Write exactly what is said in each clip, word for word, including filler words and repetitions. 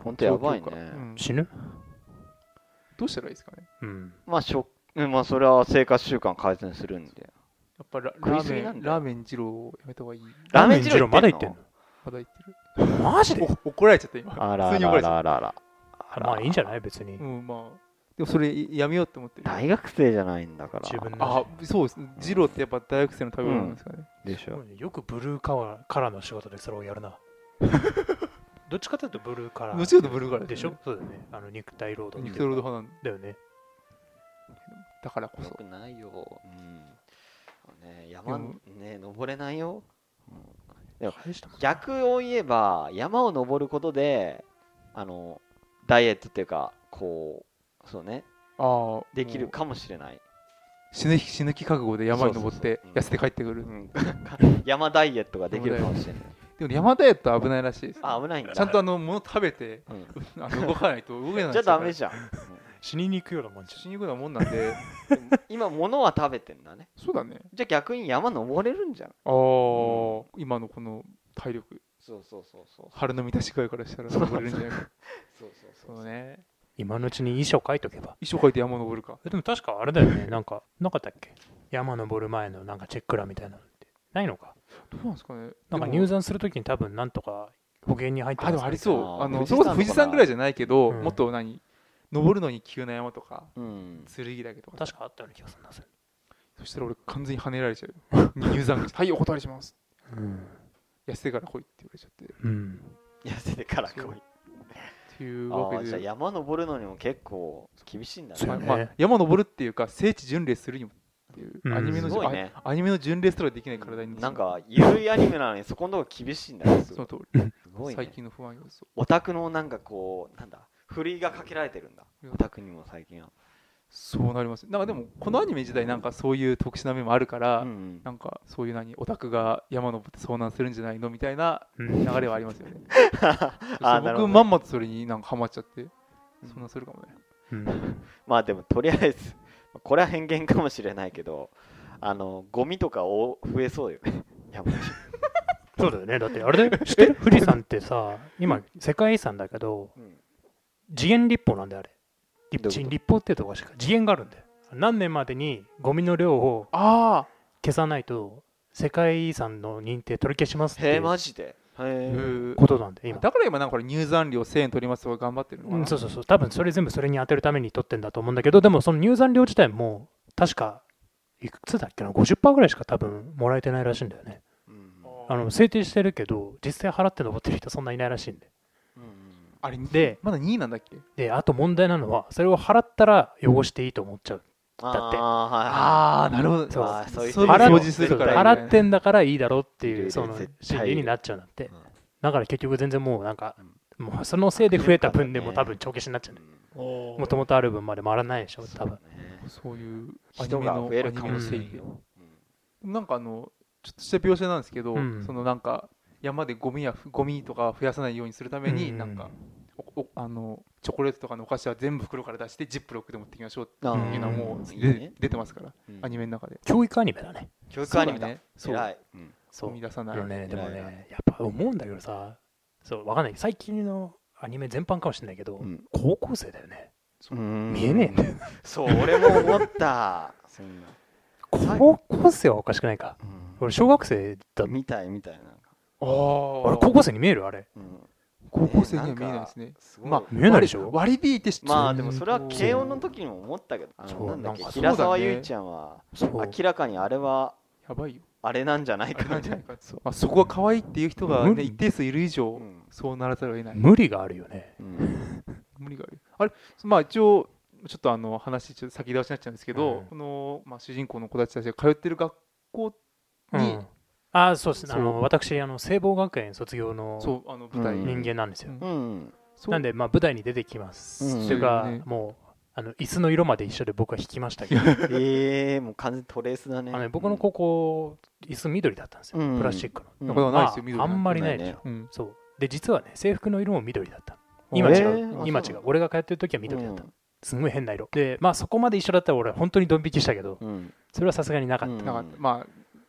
ほんとやばいね、 うん、 死ぬ。 どうしたらいいですかね。 うんまあ食まあそれは生活習慣改善するんで。 やっぱラ食いラーメンすぎなんだよラーメン二郎をやめた方がいい。 ラーメン二郎まだ言ってんの？ まだ言ってる。 マジで？ お怒られちゃった今。 あらら普通に怒られちゃっらららあまあいいんじゃない別に、 た。うんまあでもそれやめようって思ってる。 大学生じゃないんだから。 自分のあそうです。二郎ってやっぱ大学生の食べ物なんですかね。 でしょ。 よくブルーカラーカラーの仕事でそれをやるなどっちかというとブルーカラーどっちかというとブルーカラーでしょ、 ですねそうだよね。あの肉体労働肉体労働派なんだよね。 だからこそ。 よくないよ。うんね、 で山もね登れないよ。うんでも大したもん逆を言えば山を登ることであのダイエットっていうかこうそうねああできるかもしれない。 死ぬ死ぬ気覚悟で山に登ってそうそうそう痩せて帰ってくる。 うん山ダイエットができるかもしれない。 でも山ダイエットは危ないらしいです。 あ危ないんだ。 ちゃんとあの物食べてうんあの動かないと動けないんじゃあですよ。 ダメじゃん。 死にに行くようなもんじ死に行くようなもんなんで。 うん今物は食べてんだね。 そうだね。 じゃあ逆に山登れるんじゃん。 ああ今のこの体力そうそうそうそう。 腹の満たし具合からしたら登れるんじゃないか。 そうそうそうね。 ゃ今のうちに遺書書いとけば。 遺書書いて山登るか。 でも確かあれだよねなんかなかったっけ、山登る前のなんかチェック欄みたいなのってないのか。 どうなんですかね。 なんかでも入山するときに多分なんとか保険に入ってあでもありそう。 あーあの富士山それこそ富士山ぐらいじゃないけど、 うんもっと何登るのに急な山とかうん。 剣岳とか。 確かあったような気がするなそれ。 そしたら俺完全に跳ねられちゃうよ。入山口はいお断りします。 うん、 痩せてから来いって言われちゃって。っうん、 痩せてから来い。 ていうあわけで。 あじゃあ山登るのにも結構厳しいんだね。 そうねまあまあ山登るっていうか聖地巡礼するにもっていう、 うんアニメのすごいねあアニメの巡礼すらできない体になんかゆるいアニメなのにそこのとこ厳しいんだね。すそごいの通り、 すごいね。 最近の不安要素。 オタクのなんかこうなんだ振りがかけられてるんだ。 うんオタクにも最近は。 そうなります。なんかでもこのアニメ自体なんかそういう特殊な面もあるから、 うんうんなんかそういう何オタクが山登って遭難するんじゃないのみたいなうん流れはありますよね。 あーなるほどね僕まんまとそれになんかハマっちゃって、そんなするかもね。 うんまあでもとりあえずこれは偏見かもしれないけどあのゴミとかお増えそうよね。山梨そうだよね。だってあれで知ってる富士山ってさ今世界遺産だけどうん次元立法なんだよあれ。立どういうこと立法っていうとこしか次元があるんだよ。何年までにゴミの量をあ消さないと世界遺産の認定取り消しますってへえいうマジで。 あ、 へえ。 ことなんで今。 だから今なんかこれ入山料せんえん取りますとか頑張ってるのかな。 うん、そうそうそう多分それ全部それに当てるために取ってんだと思うんだけどでもその入山料自体も確かいくつだっけな ごじゅっパーセント ぐらいしか多分もらえてないらしいんだよね。 うんあの制定してるけど実際払って残ってる人そんないないらしいんで。 うんうんあれでまだにいなんだっけ。 であと問題なのはそれを払ったら汚していいと思っちゃう。 あだってーはいはいああなるほど。 そうあーそういうそれ人いるよ掃除するから払ってんだからいいだろっているいるいうその絶対いる心理になっちゃうんだってうん。 だから結局全然もうなんかもうそのせいで増えた分でも多分帳消しになっちゃうね。 うんもともとある分まで回らないでしょ多分。 ねそういうアニ人がメの増えるかもアニメのせいでしれないよ。うんなんかあのちょっとした描写なんですけど、 うんそのなんか山でゴミやゴミとか増やさないようにするために、 うんなんかおおあのチョコレートとかのお菓子は全部袋から出してジップロックで持ってきましょうってあいうのはうんもういいでね出てますから、 うんアニメの中で。 教育アニメだね。 教育アニメだね。そう偉い。うんそう生み出さない。 あのね、でも偉いね、やっぱ思うんだけどさ、そう、わかんない。最近のアニメ全般かもしれないけど、 うん高校生だよね。 うん見えねえんだよ。 そう俺も思った。そんな高校生はおかしくないか。 うん俺、小学生だ。 みたいみたいな。 あ俺、 あ高校生に見えるあれ。 うん高校生には見えないですね。 すごいまあ見えないでしょ割り引いてまあでもそれはそう慶応の時にも思ったけど、あのそうなんだっけなんか平沢そうだね優ちゃんはそう。 明らかにあれはやばいよ。 あれなんじゃないかあれなみたいな。 んじゃないか。まあそこが可愛いっていう人が、ね、 無理一定数いる以上、 うんそうならざるを得ない。 無理があるよね。 うん無理がある。あれ、まあ一応ちょっとあの話ちょっと先倒しになっちゃうんですけど、 うんこのまあ主人公の子たちたちが通ってる学校に、 うんあ、そうですね。あそうの私、あの聖望学園卒業のそうあの舞台、 うん人間なんですよ。 うんうんそうなんで、まあ、舞台に出てきます。 うんというか、 ねもう、あの椅子の色まで一緒で僕は弾きましたけど、 ええもう完全にトレースだね。 あのね僕の高校、椅子緑だったんですよ、 うんプラスチックの。 うんなかなかないですよ、緑まあ、あんまりい。 ないでしょ。 うん、 そうで実はね制服の色も緑だった。今違う、 えー今違うあそう俺が通ってる時は緑だった、 うんすんごい変な色でまあそこまで一緒だったら俺本当にドン引きしたけどうんそれはさすがになかった、 うんなんかまあ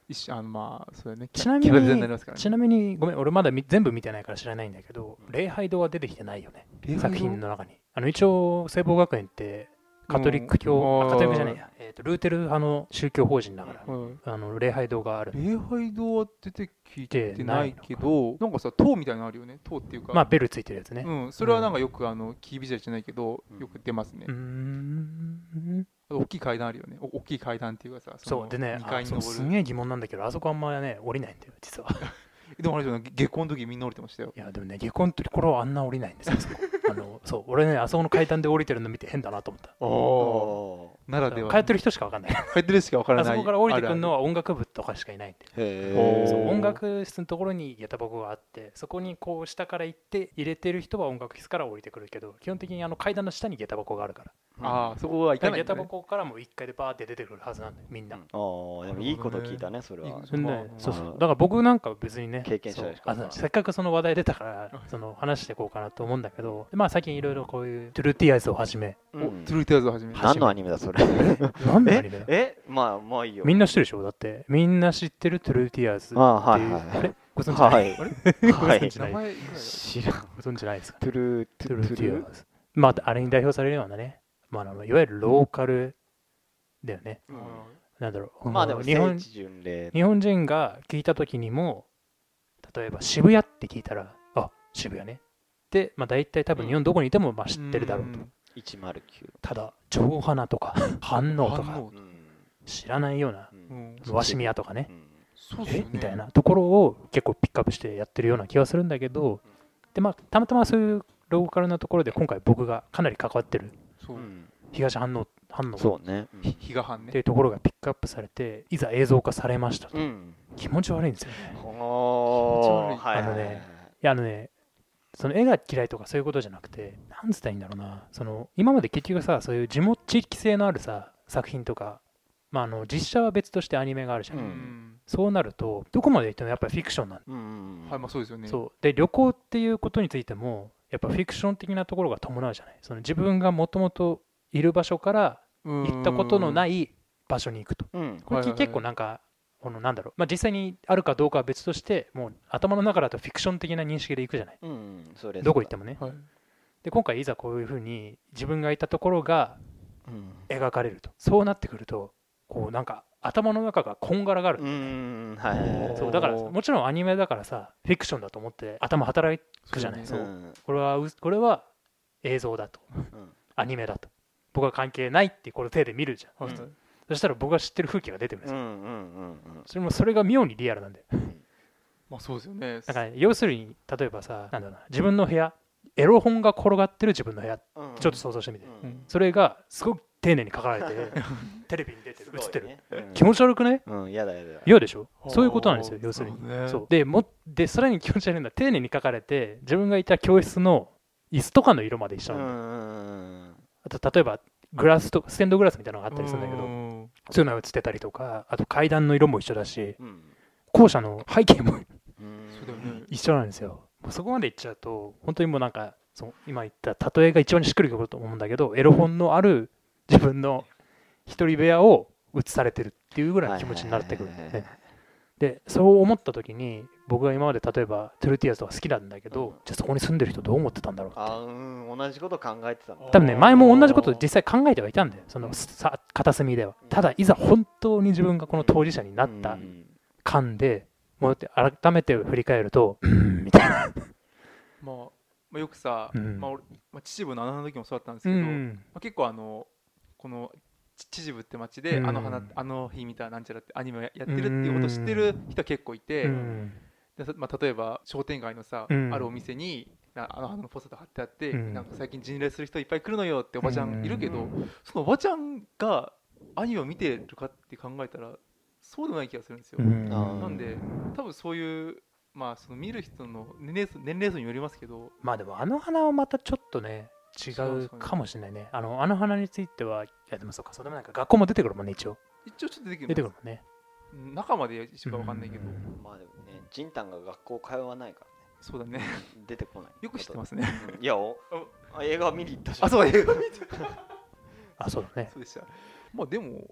一緒あのまあそうだねちなみキャラデザになりにますからね。 ちなみにごめん俺まだみ全部見てないから知らないんだけど、礼拝堂は出てきてないよね、 礼拝堂作品の中に。あの一応聖望学園ってカトリック教、 うんあカトリックじゃないや、えーとルーテル派の宗教法人だから、 うんあの礼拝堂がある。 礼拝堂は出てきてないけど、なんかさ塔みたいなのあるよね。塔っていうか、 まあベルついてるやつね。 うん、それはなんかよくあのキービジュアルじゃないけど、 うんよく出ますねうー。んあと大きい階段あるよね。お大きい階段っていうかさ、のそうでね、 にかいにあそうす登る。 げえ疑問なんだけど、あそこあんまね降りないんだよ実は。 でもあれじゃない、下校の時みんな降りてましたよ。 いやでもね下校の頃はあんな降りないんですよあそこ。あのそう俺ねあそこの階段で降りてるの見て変だなと思った。 おならでは。 通ってる人しか分かんない。 帰ってるしかわからない。 あそこから降りてくるのはは音楽部とかしかいないんで。 ーへおーそうえ音楽室のところに下駄箱があって、そこにこう下から行って入れてる人は音楽室から降りてくるけど、基本的にあの階段の下に下駄箱があるから、 ああ、そこは行かないんだね。 下駄箱からもいっかいでバーって出てくるはずなんだよみんな。 ああでもいいこと聞いたねそれは。 そんでまあそうそうまあだから僕なんかは別にね経験者でしかそうあせっかくその話題出たからその話していこうかなと思うんだけど、まあ最近いろいろこういうトゥルーティアーズをはじめ、 うんおトゥルーティアーズを始めた。 何のアニメだそれ。 なんでアニメだえまあまあいいよ。 みんな知ってるでしょ。だってみんな知ってるトゥルーティアーズっていう、 あはいはいあれご存知ない、 はいあれはいご存知ない名前知らん。 ご存知ないですか。 トゥルートトゥルーテゥルィアーズ。まあ、あれに代表されるようなね、まあ、あのいわゆるローカルだよね。 うんなんだろう。 まあでも日本聖地巡礼。 日本人が聞いたときにも、例えば渋谷って聞いたら、あ渋谷ね。で、まあ、大体多分日本どこにいてもまあ知ってるだろうと。 いちまるきゅう。 ただ、城花とか、反応とか、 反応うん知らないような、 うんうん鷲宮とかねう、んえそうですよね。 みたいなところを結構ピックアップしてやってるような気がするんだけど、で、まあ、たまたまそういうローカルなところで今回僕がかなり関わってるそうう。 ん東反応、反応っそうね。 ひ比嘉藩ね。 ていうところがピックアップされて、いざ映像化されましたと。 うん。 気持ち悪いんですよね。 おー気持ち悪いはいはいはいあのねいやあのねその絵が嫌いとかそういうことじゃなくて、なんつったらいいんだろうな、その今まで結局さそういう地元地域性のあるさ作品とか、まあ、あの実写は別としてアニメがあるじゃん、 ううんん。 そうなるとどこまで行ってもやっぱりフィクションなんだ、 うんうんうんはい、まあそうですよね。 そうで旅行っていうことについてもやっぱフィクション的なところが伴うじゃない。その自分がもともといる場所から行ったことのないい場所に行くと、 うんこれはいはいはい結構なんかこのなんだろう、まあ、実際にあるかどうかは別としてもう頭の中だとフィクション的な認識で行くじゃない、 うんうんそれどこ行ってもね。 はい。 で今回いざこういうふうに自分がいたところがうん描かれると、そうなってくるとこうなんか頭の中がこんがらがる、 うんはいはいはいそうだからもちろんアニメだからさフィクションだと思って頭働くじゃない。 そうねうんこれはうこれは映像だとうんアニメだと僕は関係ないってこの手で見るじゃん。 はいうんそしたら僕が知ってる風景が出てくるんですよ。 うんうんうんそれもそれが妙にリアルなんで、 まあそうですよね。 だから要するに例えばさなんだろうな、自分の部屋エロ本が転がってる自分の部屋うんちょっと想像してみて、 うんそれがすごく丁寧に書かれてテレビに出てる映ってる、 る気持ち悪くない？ うんやだやだ嫌でしょ。そういうことなんですよ要するに。 そうねそうでもでさらに気持ち悪いのは丁寧に書かれて自分がいた教室の椅子とかの色まで一緒うなんだよ、 んあと例えばグラスとステンドグラスみたいなのがあったりするんだけど、 うんそういうのが映ってたりとか、あと階段の色も一緒だしうん校舎の背景もうんそうだよね。 一緒なんですよ。もうそこまでいっちゃうと本当にもうなんかそう今言った例えが一番しっくりくると思うんだけど、エロ本のある自分の一人部屋を映されてるっていうぐらいの気持ちになってくるんだよね。でそう思った時に僕が今まで例えばトゥルーティアーズとか好きなんだけど、 うんじゃあそこに住んでる人どう思ってたんだろうって。 あうん同じこと考えてたの多分ね前も同じこと実際考えてはいたんだよ、そのさ片隅では。ただいざ本当に自分がこの当事者になったうん感でもう改めて振り返るとうんみたいな。 まあ、まあ、よくさ、 うんまあ俺まあ、秩父のあの時もそうだったんですうけど、まんあ、結構あのこのち秩父って町で、 うんあの花あの日見たなんちゃらってアニメをややってるっていうことを知ってる人結構いて、 うんでさまあ、例えば商店街のさ、 うんあるお店になあの花のポスター貼ってあって、 うんなんか最近巡礼する人いっぱい来るのよっておばちゃんいるけど、 うんそのおばちゃんがアニメを見てるかって考えたらそうでもない気がするんですよ、 うんあーなんで多分そういうまあその見る人の年齢層年齢層によりますけど、 まあでもあの花はまたちょっとね違うかもしれないね。あのあの花についてはいやでもそうかそうでもなんか学校も出てくるもんね一応一応ちょっと出てき出てくるもんね。 中まで一緒か分かんないけど、 うんまあでもねジンタンが学校通わないからねそうだね出てこないよく知ってますねうんいやおあ映画見に行ったじゃんあそう映画見てあそうだね。 そうでしたまあでも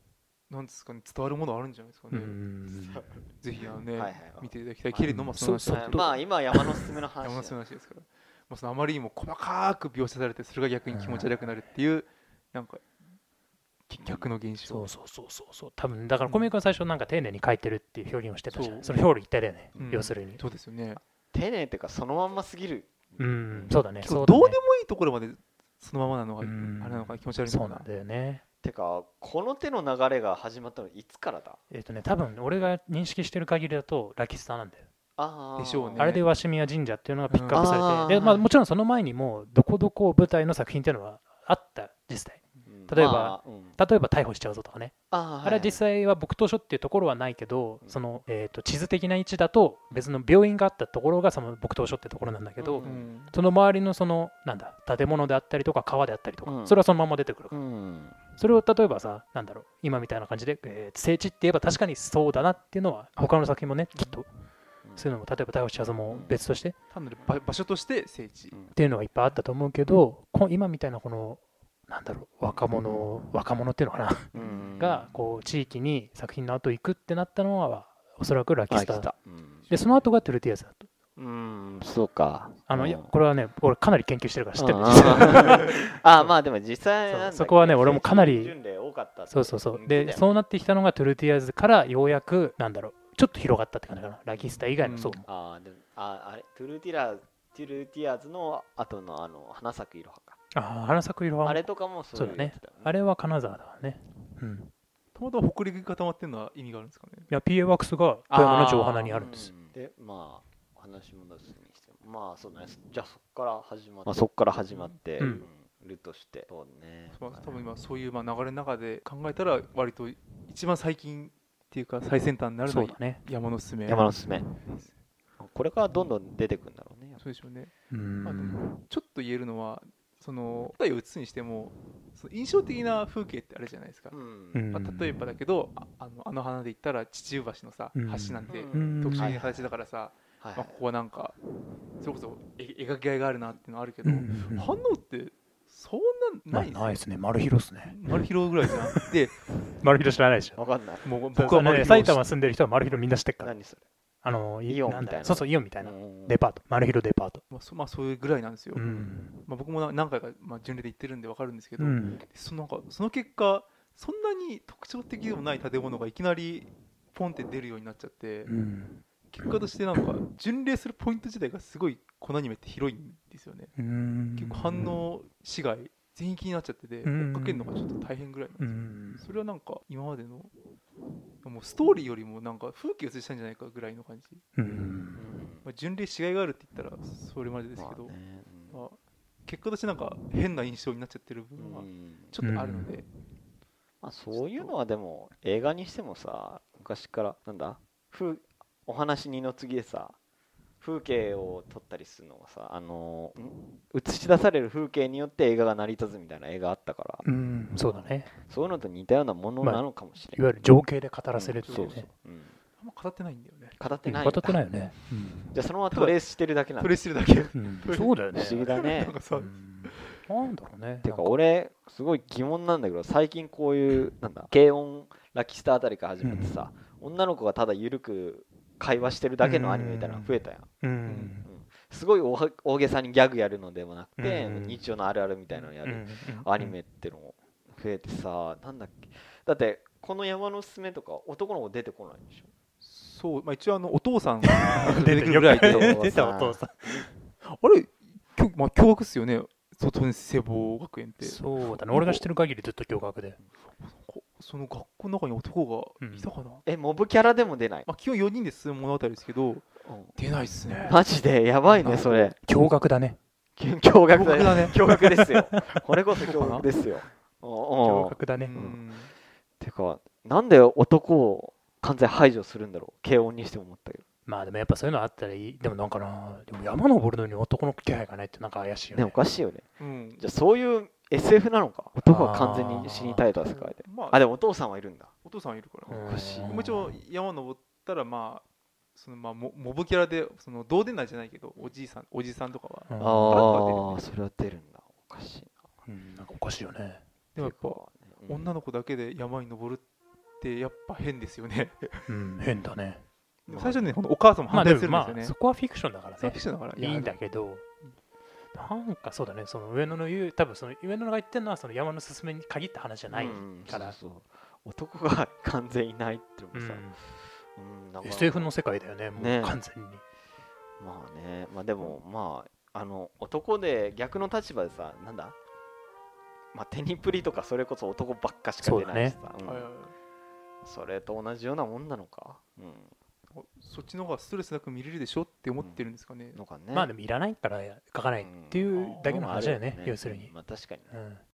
なんですかね、伝わるものあるんじゃないですかうね。 んぜひあのね、 はいはい見ていただきたいけれども、 うんそのそうはいまあ今山のすすめの話山のだすめの話ですから、まあ、そのあまりにも細かく描写されて、それが逆に気持ち悪くなるっていう、なんか逆の現象。 そうそうそうそうそう多分だからコミックは最初なんか丁寧に書いてるっていう表現をしてたじゃん。 そうその表裏一体だよね、 うん要するに。 そうですよね。 丁寧っていうかそのまんますぎる。 うんそうだね結構そうだねどうでもいいところまでそのままなのがあれうんなのかな、気持ち悪いのかな。 そうなんだよね。 てかこの手の流れが始まったのいつからだ。 えっ、とね多分俺が認識してる限りだとラキスタなんだよ。 あーでしょうねあれで鷲宮神社っていうのがピックアップされて、 うんあーでまあ、もちろんその前にもどこどこ舞台の作品っていうのはあった実際。 うん例えばまあうん例えば逮捕しちゃうぞとかね、 あーあれは実際は木刀所っていうところはないけど、その、えー、と地図的な位置だと別の病院があったところがその木刀所ってところなんだけど、 うんうんその周りのそのなんだ建物であったりとか川であったりとか、 うんそれはそのまま出てくるから、 うんそれを例えばさなんだろう今みたいな感じで、えー聖地って言えば確かにそうだなっていうのは他の作品もねきっとそういうのも例えば逮捕しちゃうぞも別として単なる場場所として聖地。 うんっていうのがいっぱいあったと思うけど、こ今みたいなこのなんだろう若者若者っていうのかなうんがこう地域に作品の後行くってなったのはおそらくラキスタあ来たうんで、その後がトゥルティアズだと。 うんそうかあの、 うんいやこれはね俺かなり研究してるから知ってるんあですよーあーまあでも実際なんだっけそうそこはね俺もかなり巡礼多かったってそうそうそう言ってたよでそうなってきたのがトゥルティアズからようやくなんだろうちょっと広がったって感じかな、ラキスタ以外の層も、 あーでもああれトゥルティラトゥルティアーズの後のあの花咲くいろはかああ花咲く色はあれとかもそそううだねいうやつだよあれは金沢だわね。うんたまたま北陸に固まってるのは意味があるんですかね。 いや ピーエー ワークスが富山の城花にあるんですよ。 うんでまあお話戻すにしてもまあそうだねじゃあそっから始まって、まあ、そっから始まって、 うんうんるとしてそうねまあ多分今そういうまあ流れの中で考えたら割と一番最近っていうか最先端になるのはそうだね。 山のすすめ。 山のすすめこれからどんどん出てくるんだろうねそうでしょうね。 うまあでんもちょっと言えるのはその舞台を映すにしてもその印象的な風景ってあるじゃないですか。 うんうんまあ、例えばだけどああのあの花で言ったら秩父橋のさうん橋なんてうん特殊な形だからさ、 はいまあ、ここはなんかそれこそえ描きがいがあるなっていうのはあるけど、 うん反応ってそんなないないですね。丸広っすね。 丸広ぐらいじゃん。で丸広知らないでしょ。 わかんないもう僕はね、 僕は丸広埼玉住んでる人は丸広みんな知ってるから。 何それあのイオンみたいなんだよそうそう、イオンみたいな。 うんデパート。丸広デパート。 まあそまあ、そういうぐらいなんですよ。 うん。 まあ、僕もな何回か、まあ、巡礼で行ってるんで分かるんですけど、 うん。 そのなんかその結果そんなに特徴的でもない建物がいきなりポンって出るようになっちゃって、 うん。 結果としてなんか巡礼するポイント自体がすごいこのアニメって広いんですよね。 うん。 結構反応市街全域になっちゃってて、 うん追っかけるのがちょっと大変ぐらいなんですよ。 うん。 それはなんか今までのもうストーリーよりもなんか風景を映したんじゃないかぐらいの感じ。 うん。 まあ、巡礼しがいがあるって言ったらそれまでですけど、 まあねうんまあ、結果としてなんか変な印象になっちゃってる部分はうんちょっとあるので、 まあ、そういうのはでも映画にしてもさ昔からなんだ風お話二の次でさ風景を撮ったりするのがさあのん映し出される風景によって映画が成り立つみたいな映画あったからうん。そうだね。 そういうのと似たようなものなのかもしれない、 いわゆる情景で語らせるっていそううそうね。、 うん、 あんま語ってないんだよね。 語ってないんだ語ってないよね。 じゃあそのままトレースしてるだけなんだプレイしてるだけ。 うん。そうだよね。 不思議だねなんかさ、 うんなんだろうね。 てか俺すごい疑問なんだけど最近こういうなんだ軽音ラキスタあたりから始まってさ、女の子がただ緩く会話してるだけのアニメみたいなのが増えたやん、 ううんん。 すごい大大げさにギャグやるのでもなくて、 うん日常のあるあるみたいなのやるうんアニメってのも増えてさなんだっけだってこの山のすすめとか男の子出てこないでしょそう、まあ、一応あのお父さんが出て出てくるぐらいで、 よ出たお父さん。 あれ、きょまあ、驚愕っすよね、外に聖望学園って。 そうだね。俺が知ってる限りずっと驚愕で。 こその学校の中に男がいたかな、 えモブキャラでも出ない、 まあ、基本よにんで進む物語ですけど、 うん出ないっすね。 マジでやばいねそれ驚愕だね。 驚愕だ驚愕だねね驚愕ですよこれこそ驚愕ですよおうおう驚愕だね。 うんてかなんで男を完全排除するんだろう軽音にしても思ったけどまあでもやっぱそういうのあったらいい。でもなんかな、でも山登るのに男の気配がないってなんか怪しいよねおね。 かしいよねうんじゃあそういう エスエフ なのか男は完全に死に絶えた世界でまあ、 あでもお父さんはいるんだお父さんいるから、 うんおかしいもう一応山登ったらまあそのまあモモブキャラでそのどうでないじゃないけどおじいさんおじさんとかは、 うんああそれは出るんだおかしいなうんなんかおかしいよね。 でもやっぱてかねうん女の子だけで山に登るっってやっぱ変ですよねうん変だね。 でも最初ねほんとお母さんもまあ反でもまあ対するんですよね、 そこはフィクションだからそうねフィクションだからいいんだけど、なんかそうだね、その上野の言う多分その上野が言ってるのはその山のすすめに限った話じゃないうんから、 そうそう男が完全いないっていうのもさ、 うんうんなんかエスエフ の世界だよねもうね完全に。 まあねまあでもまああの男で逆の立場でさなんだまあテニプリとかそれこそ男ばっかしか出ないしさうんはいはいはいそれと同じようなもんなのかうんそっちの方がストレスなく見れるでしょって思ってるんですかね、 のかねまあでもいらないから書かないっていうだけの話だよね、要するに。 まあ確かにねうん